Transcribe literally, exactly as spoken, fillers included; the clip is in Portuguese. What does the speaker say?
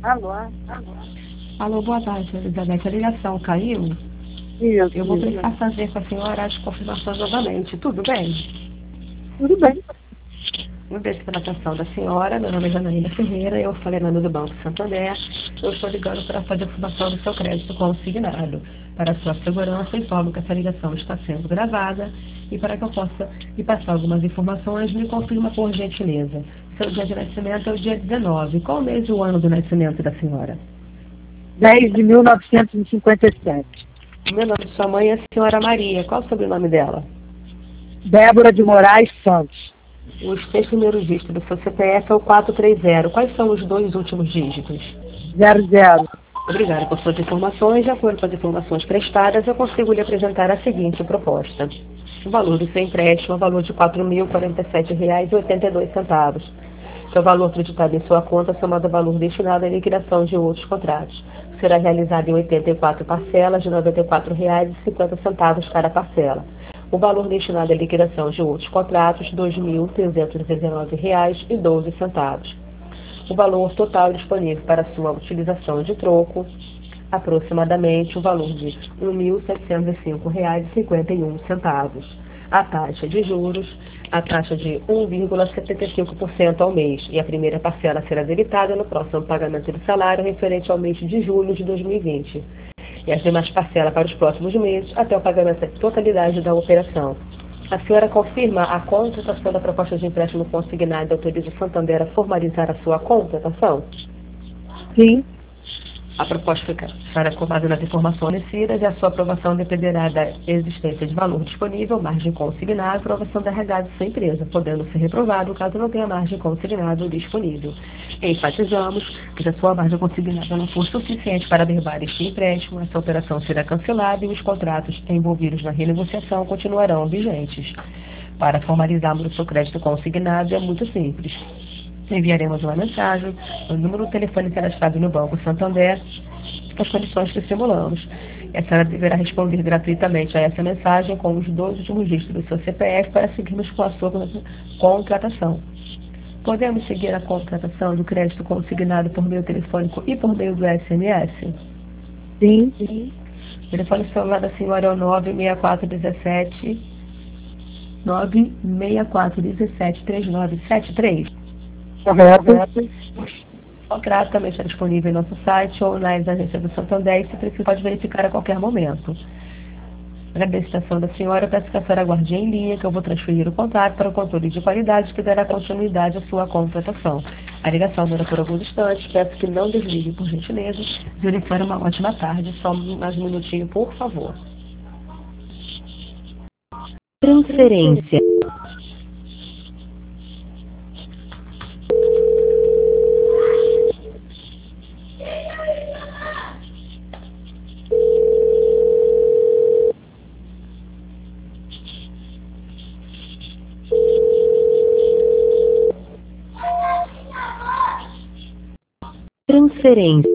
Alô? Alô, boa tarde, Elizabeth. A ligação caiu? Isso, Eu vou isso. precisar fazer com a senhora as confirmações novamente. Tudo bem? Tudo bem. Agradeço pela atenção da senhora. Meu nome é Janaína Ferreira. Eu falei nome do Banco Santander. Eu estou ligando para fazer a formação do seu crédito consignado. Para a sua segurança, informo que essa ligação está sendo gravada e para que eu possa lhe passar algumas informações, me confirma por gentileza. Seu dia de nascimento é o dia dezenove. Qual o mês e o ano do nascimento da senhora? dez de mil novecentos e cinquenta e sete. O meu nome de sua mãe é a senhora Maria. Qual o sobrenome dela? Débora de Moraes Santos. Os três primeiros dígitos do seu C P F é o quatro três zero. Quais são os dois últimos dígitos? Zero zero. Obrigada por suas informações. De acordo com as informações prestadas, eu consigo lhe apresentar a seguinte proposta. O valor do seu empréstimo é o valor de quatro mil e quarenta e sete reais e oitenta e dois centavos. Que é o valor acreditado em sua conta, somado ao valor destinado à liquidação de outros contratos. Será realizado em oitenta e quatro parcelas de noventa e quatro reais e cinquenta centavos cada parcela. O valor destinado à liquidação de outros contratos, dois mil trezentos e dezenove reais e doze centavos. O valor total disponível para sua utilização de troco, aproximadamente o valor de um mil setecentos e cinco reais e cinquenta e um centavos. A taxa de juros, a taxa de um vírgula setenta e cinco por cento ao mês, e a primeira parcela será debitada no próximo pagamento do salário referente ao mês de julho de dois mil e vinte. E as demais parcelas para os próximos meses, até o pagamento da totalidade da operação. A senhora confirma a contratação da proposta de empréstimo consignado e autoriza o Santander a formalizar a sua contratação? Sim. A proposta ficará com base nas informações fornecidas e a sua aprovação dependerá da existência de valor disponível, margem consignada e aprovação da regada de sua empresa, podendo ser reprovado caso não tenha margem consignada disponível. Enfatizamos que se a sua margem consignada não for suficiente para derrubar este empréstimo, essa operação será cancelada e os contratos envolvidos na renegociação continuarão vigentes. Para formalizarmos o seu crédito consignado é muito simples. Enviaremos uma mensagem no número do telefone cadastrado no Banco Santander, as condições que simulamos. E a senhora deverá responder gratuitamente a essa mensagem com os dois últimos dígitos do seu C P F para seguirmos com a sua contratação. Podemos seguir a contratação do crédito consignado por meio telefônico e por meio do S M S? Sim. Sim. O telefone celular da senhora é o nove seis quatro um sete nove seis quatro um sete três nove sete três. Correto. O contrato também está disponível em nosso site ou nas agências do Santander e se precisar pode verificar a qualquer momento. Agradeço a atenção da senhora, peço que a senhora aguarde em linha que eu vou transferir o contrato para o controle de qualidade que dará continuidade à sua contratação. A ligação dura por alguns instantes, peço que não desligue por gentileza. Desejo uma ótima tarde, só mais um minutinho, por favor. Transferência. Transferência.